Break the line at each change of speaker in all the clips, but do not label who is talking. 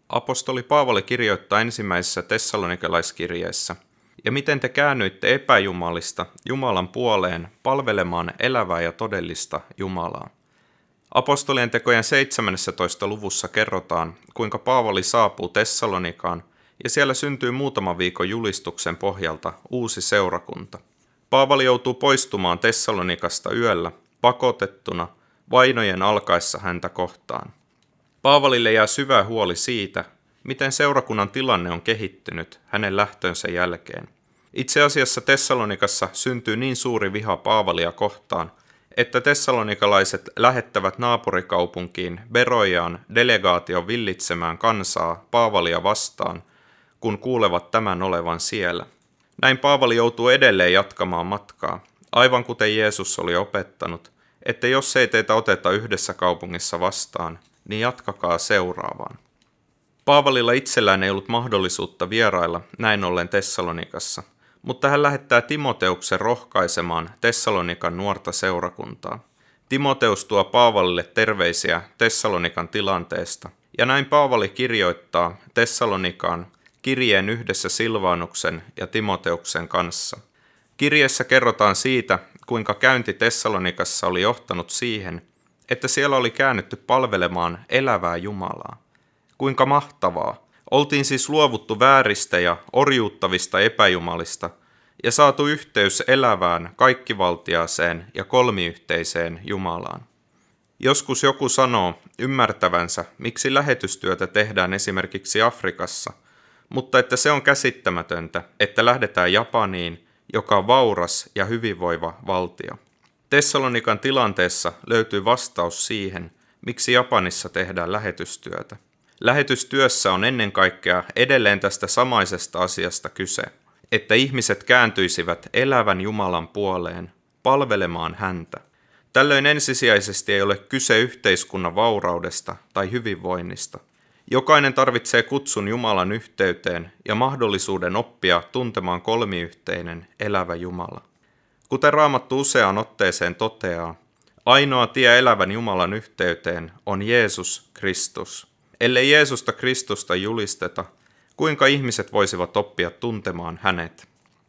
Apostoli Paavali kirjoittaa ensimmäisessä tessalonikalaiskirjeessä: ja miten te käännyitte epäjumalista Jumalan puoleen palvelemaan elävää ja todellista Jumalaa. Apostolien tekojen 17. luvussa kerrotaan, kuinka Paavali saapuu Tessalonikaan ja siellä syntyy muutaman viikon julistuksen pohjalta uusi seurakunta. Paavali joutuu poistumaan Tessalonikasta yöllä, pakotettuna, vainojen alkaessa häntä kohtaan. Paavalille jää syvä huoli siitä, miten seurakunnan tilanne on kehittynyt hänen lähtönsä jälkeen. Itse asiassa Tessalonikassa syntyy niin suuri viha Paavalia kohtaan, että tessalonikalaiset lähettävät naapurikaupunkiin Berojaan delegaation villitsemään kansaa Paavalia vastaan, kun kuulevat tämän olevan siellä. Näin Paavali joutuu edelleen jatkamaan matkaa, aivan kuten Jeesus oli opettanut, että jos ei teitä oteta yhdessä kaupungissa vastaan, niin jatkakaa seuraavaan. Paavalilla itsellään ei ollut mahdollisuutta vierailla näin ollen Tessalonikassa, mutta hän lähettää Timoteuksen rohkaisemaan Tessalonikan nuorta seurakuntaa. Timoteus tuo Paavalille terveisiä Tessalonikan tilanteesta, ja näin Paavali kirjoittaa Tessalonikaan kirjeen yhdessä Silvanuksen ja Timoteuksen kanssa. Kirjeessä kerrotaan siitä, kuinka käynti Tessalonikassa oli johtanut siihen, että siellä oli käännytty palvelemaan elävää Jumalaa. Kuinka mahtavaa! Oltiin siis luovuttu vääristä ja orjuuttavista epäjumalista ja saatu yhteys elävään, kaikkivaltiaaseen ja kolmiyhteiseen Jumalaan. Joskus joku sanoo ymmärtävänsä, miksi lähetystyötä tehdään esimerkiksi Afrikassa, mutta että se on käsittämätöntä, että lähdetään Japaniin, joka on vauras ja hyvinvoiva valtio. Tessalonikan tilanteessa löytyy vastaus siihen, miksi Japanissa tehdään lähetystyötä. Lähetystyössä on ennen kaikkea edelleen tästä samaisesta asiasta kyse, että ihmiset kääntyisivät elävän Jumalan puoleen, palvelemaan häntä. Tällöin ensisijaisesti ei ole kyse yhteiskunnan vauraudesta tai hyvinvoinnista. Jokainen tarvitsee kutsun Jumalan yhteyteen ja mahdollisuuden oppia tuntemaan kolmiyhteinen elävä Jumala. Kuten Raamattu useaan otteeseen toteaa, ainoa tie elävän Jumalan yhteyteen on Jeesus Kristus. Ellei Jeesusta Kristusta julisteta, kuinka ihmiset voisivat oppia tuntemaan hänet?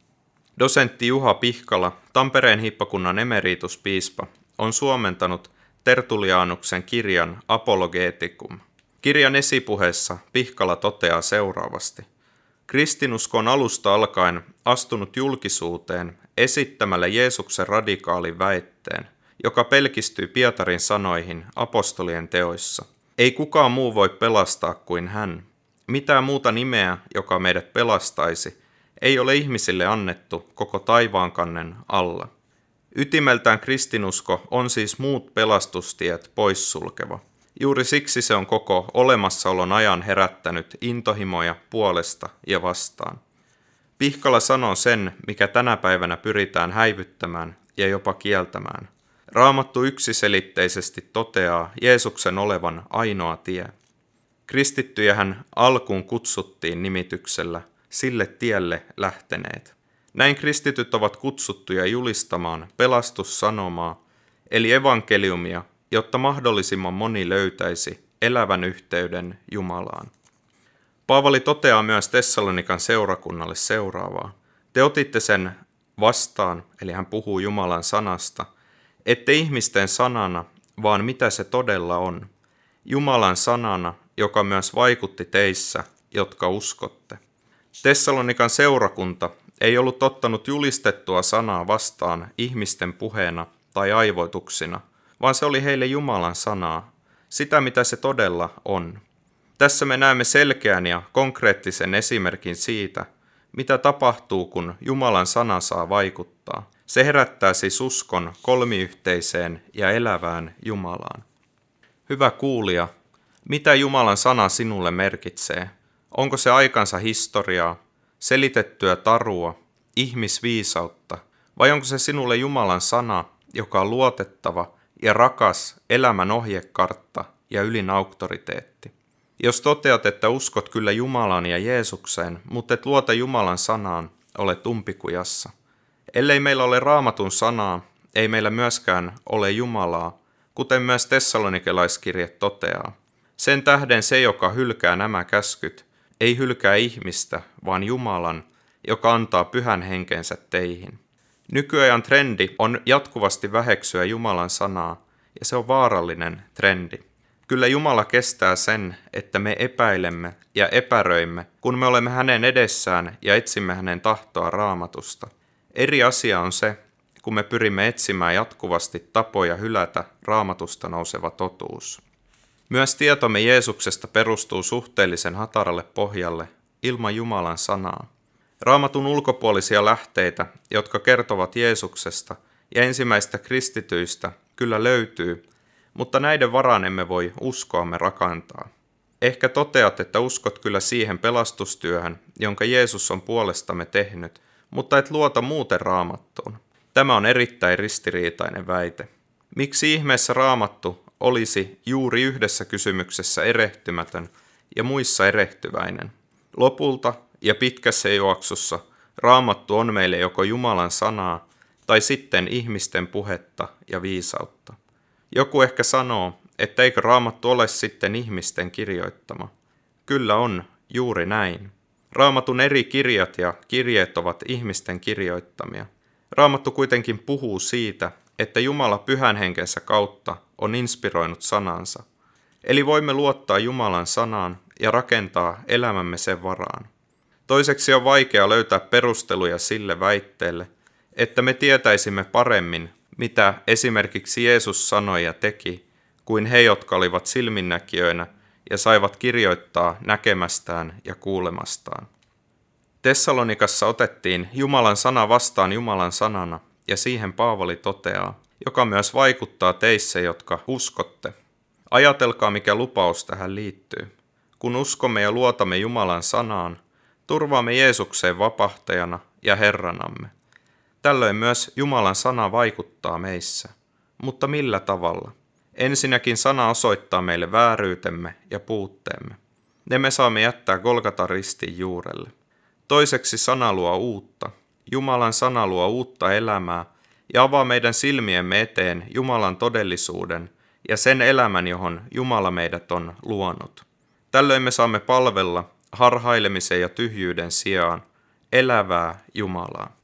Dosentti Juha Pihkala, Tampereen hiippakunnan emerituspiispa, on suomentanut Tertulianuksen kirjan Apologeticum. Kirjan esipuheessa Pihkala toteaa seuraavasti: kristinusko on alusta alkaen astunut julkisuuteen esittämällä Jeesuksen radikaalin väitteen, joka pelkistyy Pietarin sanoihin apostolien teoissa. Ei kukaan muu voi pelastaa kuin hän. Mitään muuta nimeä, joka meidät pelastaisi, ei ole ihmisille annettu koko taivaankannen alla. Ytimeltään kristinusko on siis muut pelastustiet poissulkeva. Juuri siksi se on koko olemassaolon ajan herättänyt intohimoja puolesta ja vastaan. Pihkala sanoo sen, mikä tänä päivänä pyritään häivyttämään ja jopa kieltämään. Raamattu yksiselitteisesti toteaa Jeesuksen olevan ainoa tie. Kristittyjähän alkuun kutsuttiin nimityksellä sille tielle lähteneet. Näin kristityt ovat kutsuttuja julistamaan pelastussanomaa, eli evankeliumia, jotta mahdollisimman moni löytäisi elävän yhteyden Jumalaan. Paavali toteaa myös Tessalonikan seurakunnalle seuraavaa: te otitte sen vastaan, eli hän puhuu Jumalan sanasta, ette ihmisten sanana, vaan mitä se todella on. Jumalan sanana, joka myös vaikutti teissä, jotka uskotte. Tessalonikan seurakunta ei ollut ottanut julistettua sanaa vastaan ihmisten puheena tai aivoituksina, vaan se oli heille Jumalan sanaa, sitä mitä se todella on. Tässä me näemme selkeän ja konkreettisen esimerkin siitä, mitä tapahtuu, kun Jumalan sana saa vaikuttaa. Se herättää siis uskon kolmiyhteiseen ja elävään Jumalaan. Hyvä kuulija, mitä Jumalan sana sinulle merkitsee? Onko se aikansa historiaa, selitettyä tarua, ihmisviisautta, vai onko se sinulle Jumalan sana, joka on luotettava ja rakas elämän ohjekartta ja ylin auktoriteetti? Jos toteat, että uskot kyllä Jumalaan ja Jeesukseen, mutta et luota Jumalan sanaan, olet umpikujassa. Ellei meillä ole Raamatun sanaa, ei meillä myöskään ole Jumalaa, kuten myös Tessalonikalaiskirje toteaa. Sen tähden se, joka hylkää nämä käskyt, ei hylkää ihmistä, vaan Jumalan, joka antaa pyhän henkensä teihin. Nykyajan trendi on jatkuvasti väheksyä Jumalan sanaa, ja se on vaarallinen trendi. Kyllä Jumala kestää sen, että me epäilemme ja epäröimme, kun me olemme hänen edessään ja etsimme hänen tahtoa Raamatusta. Eri asia on se, kun me pyrimme etsimään jatkuvasti tapoja hylätä Raamatusta nouseva totuus. Myös tietomme Jeesuksesta perustuu suhteellisen hataralle pohjalle ilman Jumalan sanaa. Raamatun ulkopuolisia lähteitä, jotka kertovat Jeesuksesta ja ensimmäistä kristityistä, kyllä löytyy, mutta näiden varaan emme voi uskoamme rakentaa. Ehkä toteat, että uskot kyllä siihen pelastustyöhön, jonka Jeesus on puolestamme tehnyt, mutta et luota muuten Raamattuun. Tämä on erittäin ristiriitainen väite. Miksi ihmeessä Raamattu olisi juuri yhdessä kysymyksessä erehtymätön ja muissa erehtyväinen? Lopulta ja pitkässä juoksussa Raamattu on meille joko Jumalan sanaa tai sitten ihmisten puhetta ja viisautta. Joku ehkä sanoo, että eikö Raamattu ole sitten ihmisten kirjoittama. Kyllä on, juuri näin. Raamatun eri kirjat ja kirjeet ovat ihmisten kirjoittamia. Raamattu kuitenkin puhuu siitä, että Jumala pyhän henkensä kautta on inspiroinut sanansa. Eli voimme luottaa Jumalan sanaan ja rakentaa elämämme sen varaan. Toiseksi on vaikea löytää perusteluja sille väitteelle, että me tietäisimme paremmin, mitä esimerkiksi Jeesus sanoi ja teki, kuin he, jotka olivat silminnäkijöinä ja saivat kirjoittaa näkemästään ja kuulemastaan. Tessalonikassa otettiin Jumalan sana vastaan Jumalan sanana, ja siihen Paavali toteaa, joka myös vaikuttaa teissä, jotka uskotte. Ajatelkaa, mikä lupaus tähän liittyy. Kun uskomme ja luotamme Jumalan sanaan, turvaamme Jeesukseen vapahtajana ja Herranamme. Tällöin myös Jumalan sana vaikuttaa meissä. Mutta millä tavalla? Ensinnäkin sana osoittaa meille vääryytemme ja puutteemme. Ne me saamme jättää Golgatan ristin juurelle. Toiseksi sana luo uutta. Jumalan sana luo uutta elämää ja avaa meidän silmiemme eteen Jumalan todellisuuden ja sen elämän, johon Jumala meidät on luonut. Tällöin me saamme palvella harhailemisen ja tyhjyyden sijaan elävää Jumalaa.